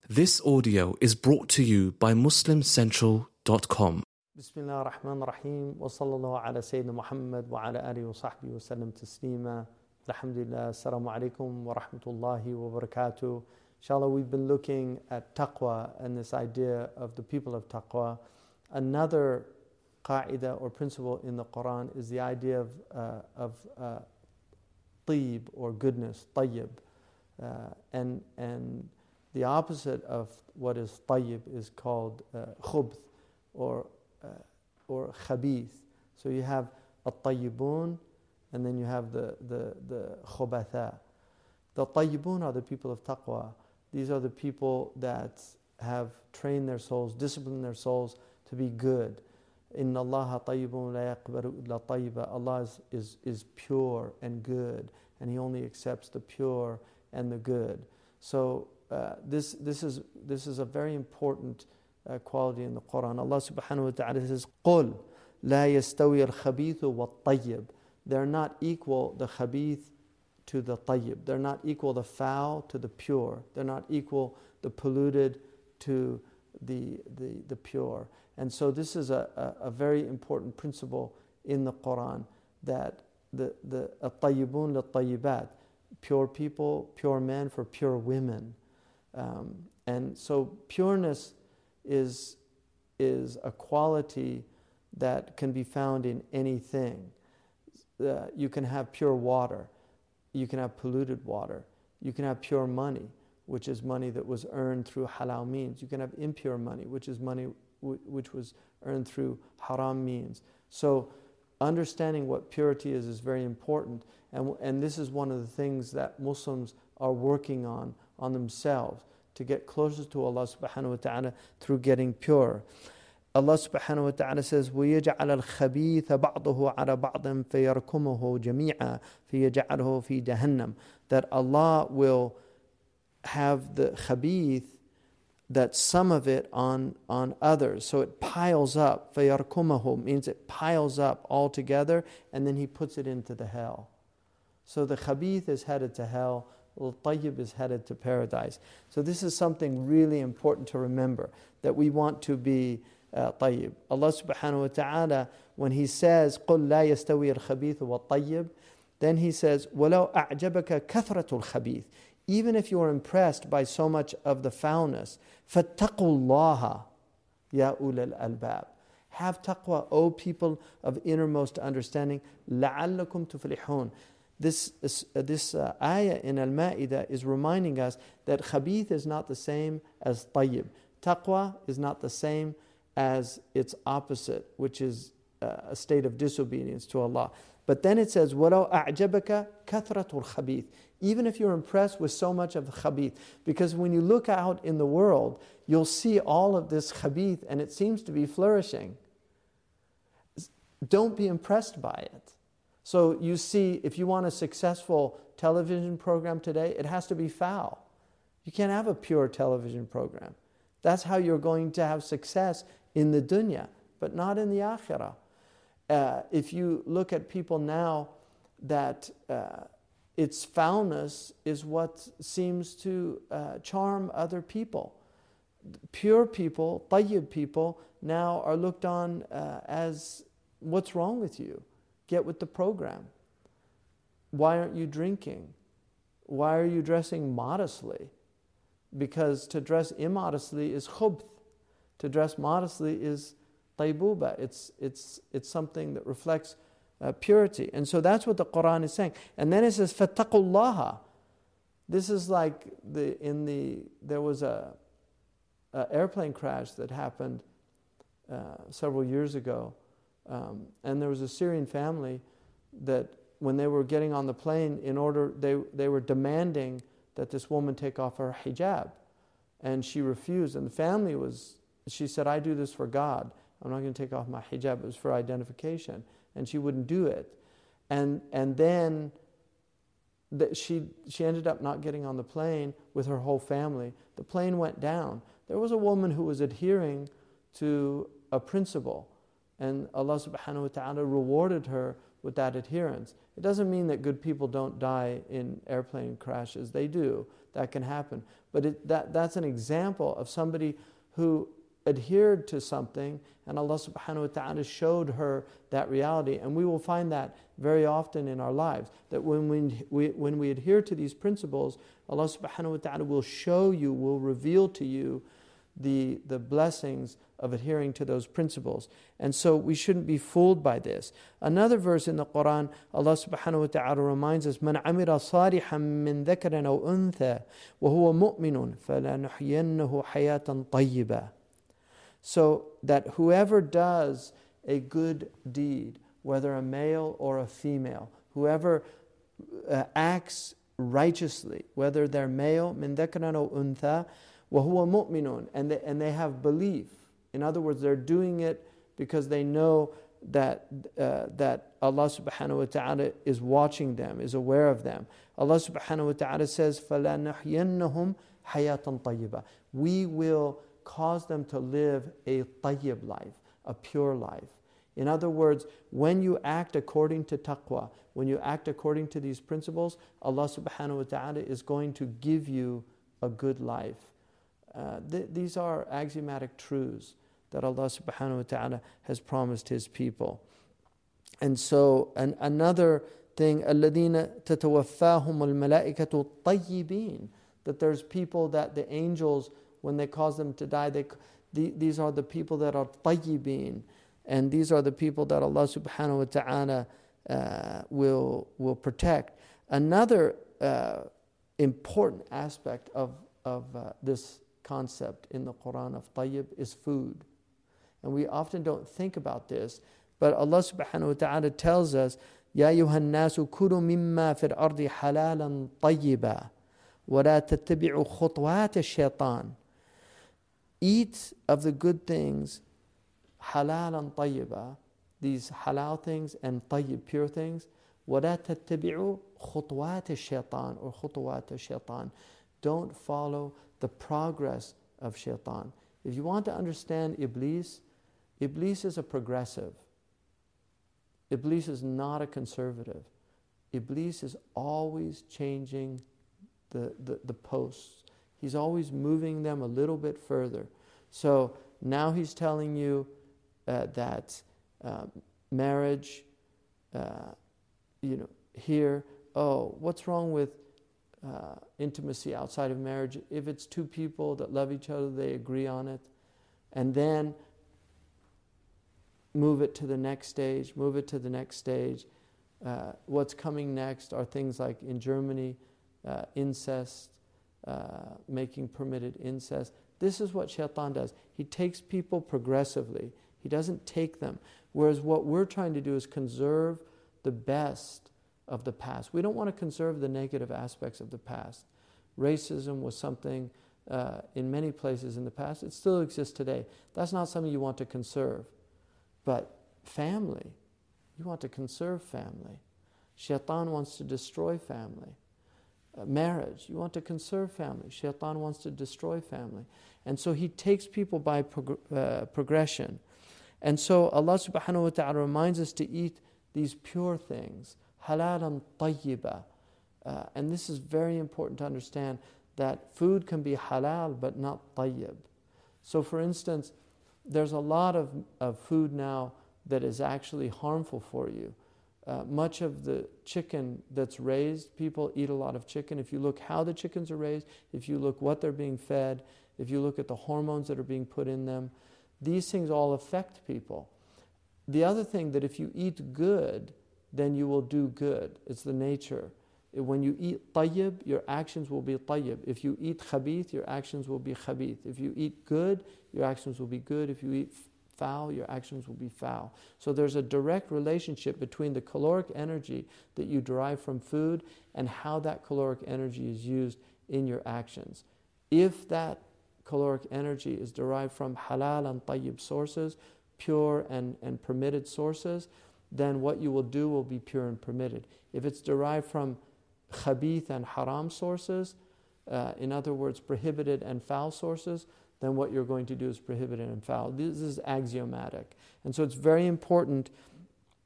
This audio is brought to you by MuslimCentral.com. Bismillah ar-Rahman ar-Rahim wa sallallahu ala Sayyidina Muhammad wa ala alihi wa sahbihi wa sallam taslima. Alhamdulillah, assalamu alaikum wa rahmatullahi wa barakatuh. Inshallah, we've been looking at taqwa and this idea of the people of taqwa. Another qa'idah or principle in the Quran is the idea of tayyib or goodness, tayyib. And the opposite of what is tayyib is called khubth or khabith. So you have at-tayyibun and then you have the khubatha. The tayyibun are the people of taqwa. These are the people that have trained their souls, disciplined their souls to be good. Inna Allaha tayyibun la yaqbalu illa tayyiba. Allah is pure and good, and He only accepts the pure and the good. So this is a very important quality in the Quran. Allah subhanahu wa ta'ala says, قُلْ لَا يَسْتَوِيَ الْخَبِيثُ وَالطَّيِّبُ. They're not equal, the khabith to the tayyib. They're not equal, the foul to the pure. They're not equal, the polluted to the pure. And so this is a very important principle in the Quran, that the at-tayyibun lit-tayyibat, pure people, pure men for pure women. And so pureness is a quality that can be found in anything. You can have pure water. You can have polluted water. You can have pure money, which is money that was earned through halal means. You can have impure money, which is money which was earned through haram means. So understanding what purity is very important. And this is one of the things that Muslims are working on themselves, to get closer to Allah subhanahu wa ta'ala through getting pure. Allah subhanahu wa ta'ala says, وَيَجْعَلَ الْخَبِيثَ بَعْضُهُ عَلَى بَعْضٍ فَيَرْكُمُهُ جَمِيعًا فَيَجْعَلْهُ فِي جَهَنَّمٍ. That Allah will have the khabith, that some of it on others. So it piles up. فَيَرْكُمُهُ means it piles up all together, and then He puts it into the hell. So the khabith is headed to hell, al-tayyib is headed to paradise. So this is something really important to remember, that we want to be tayyib. Allah subhanahu wa ta'ala, when He says, قُلْ لَا يَسْتَوِي الْخَبِيثُ وَالطَّيِّبُ, then He says, وَلَوْ أَعْجَبَكَ كَثْرَةُ الْخَبِيثِ. Even if you are impressed by so much of the foulness, فَاتَّقُوا اللَّهَ يَا أُولَى الْأَلْبَابِ. Have taqwa, O people of innermost understanding, لَعَلَّكُمْ تُفْلِحُونَ. This ayah in Al-Ma'idah is reminding us that khabith is not the same as tayyib. Taqwa is not the same as its opposite, which is a state of disobedience to Allah. But then it says, وَلَوْ أَعْجَبَكَ كَثْرَةُ الْخَبِيثِ. Even if you're impressed with so much of the khabith, because when you look out in the world, you'll see all of this khabith and it seems to be flourishing. Don't be impressed by it. So you see, if you want a successful television program today, it has to be foul. You can't have a pure television program. That's how you're going to have success in the dunya, but not in the akhirah. If you look at people now, that its foulness is what seems to charm other people. Pure people, tayyib people, now are looked on as, what's wrong with you? Get with the program. Why aren't you drinking? Why are you dressing modestly? Because to dress immodestly is khubth. To dress modestly is taybuba. It's something that reflects purity. And so that's what the Quran is saying. And then it says, فَاتَّقُوا اللَّهَ. This is like there was a airplane crash that happened several years ago. And there was a Syrian family that when they were getting on the plane, they were demanding that this woman take off her hijab. And she refused. And the family she said, I do this for God. I'm not going to take off my hijab. It was for identification. And she wouldn't do it. And then she ended up not getting on the plane with her whole family. The plane went down. There was a woman who was adhering to a principle. And Allah subhanahu wa ta'ala rewarded her with that adherence. It doesn't mean that good people don't die in airplane crashes. They do. That can happen. But that's an example of somebody who adhered to something, and Allah subhanahu wa ta'ala showed her that reality. And we will find that very often in our lives, that when we adhere to these principles, Allah subhanahu wa ta'ala will show you, will reveal to you the blessings of adhering to those principles. And so we shouldn't be fooled by this. Another verse in the Quran, Allah subhanahu wa ta'ala reminds us, مَنْ عَمِلَ صَالِحًا مِّن ذَكَرٍ أَوْ أُنْثَى وَهُوَ مُؤْمِنٌ فَلَنُحْيِيَنَّهُ حَيَاةً طَيِّبَةً. So that whoever does a good deed, whether a male or a female, whoever acts righteously, whether they're male, مِن ذَكَرٍ أَوْ أُنْثَى وَهُوَ مُؤْمِنٌ, and they have belief. In other words, they're doing it because they know that Allah subhanahu wa ta'ala is watching them, is aware of them. Allah subhanahu wa ta'ala says, فَلَنُحْيِيَنَّهُمْ حَيَاةً طَيِّبَةً. We will cause them to live a tayyib life, a pure life. In other words, when you act according to taqwa, when you act according to these principles, Allah subhanahu wa ta'ala is going to give you a good life. These are axiomatic truths that Allah subhanahu wa ta'ala has promised His people. And so another thing, الَّذِينَ تَتَوَفَّاهُمُ الْمَلَائِكَةُ طَيِّبِينَ, that there's people that the angels, when they cause them to die, these are the people that are tayyibin, and these are the people that Allah subhanahu wa ta'ala will protect. Another important aspect of this concept in the Quran of tayyib is food. And we often don't think about this, but Allah subhanahu wa ta'ala tells us, يَا أَيُّهَا النَّاسُ كُلُوا مِمَّا فِي الْأَرْضِ حَلَالًا طَيِّبًا وَلَا تَتَّبِعُوا خُطْوَاتِ الشَّيْطَانِ. Eat of the good things, halalan tayyiba, these halal things and tayyib, pure things. وَلَا تَتَّبِعُوا خُطْوَاتِ الشَّيْطَانِ or خُطْوَاتِ الشَّيْطَانِ. Don't follow the progress of shaitan. If you want to understand Iblis is a progressive. Iblis is not a conservative. Iblis is always changing the posts. He's always moving them a little bit further. So now he's telling you that marriage, here, what's wrong with intimacy outside of marriage? If it's two people that love each other, they agree on it, and then move it to the next stage, what's coming next are things like in Germany, incest, making permitted incest. This is what shaitan does. He takes people progressively. He doesn't take them. Whereas what we're trying to do is conserve the best of the past. We don't want to conserve the negative aspects of the past. Racism was something in many places in the past. It still exists today. That's not something you want to conserve. But family, you want to conserve family. Shaitan wants to destroy family. Marriage, you want to conserve family. Shaitan wants to destroy family. And so he takes people by progression. And so Allah subhanahu wa ta'ala reminds us to eat these pure things, halalan tayyiba. And this is very important to understand, that food can be halal but not tayyib. So for instance, there's a lot of food now that is actually harmful for you. Much of the chicken that's raised, people eat a lot of chicken. If you look how the chickens are raised, if you look what they're being fed, if you look at the hormones that are being put in them, these things all affect people. The other thing, that if you eat good, then you will do good. It's the nature. When you eat tayyib, your actions will be tayyib. If you eat khabith, your actions will be khabith. If you eat good, your actions will be good. If you eat foul, your actions will be foul. So there's a direct relationship between the caloric energy that you derive from food and how that caloric energy is used in your actions. If that caloric energy is derived from halal and tayyib sources, pure and permitted sources, then what you will do will be pure and permitted. If it's derived from khabith and haram sources, in other words, prohibited and foul sources, then what you're going to do is prohibited and foul. This is axiomatic. And so it's very important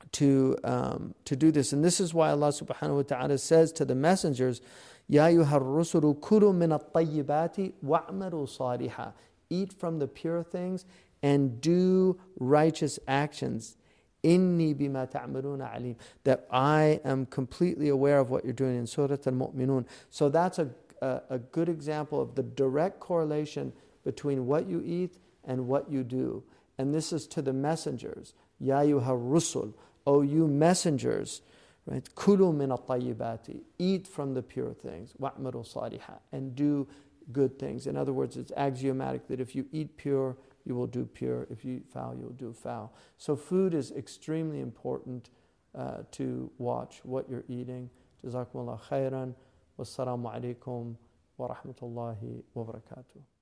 to do this. And this is why Allah subhanahu wa ta'ala says to the messengers, Ya ayyuhar rusulu kulu min at-tayyibati wa'malu salihah. Eat from the pure things and do righteous actions. Inni bima ta'maluna alim. That I am completely aware of what you're doing in Surah Al-Mu'minun. So that's a good example of the direct correlation between what you eat and what you do. And this is to the messengers. Ya ayyuhar rusul. O you messengers. Right? Kulu min at-tayyibati. Eat from the pure things. Wa'malu salihah. And do good things. In other words, it's axiomatic that if you eat pure, you will do pure. If you eat foul, you'll do foul. So food is extremely important to watch what you're eating. Jazakumullah khairan. Wassalamu alaikum wa rahmatullahi wa barakatuh.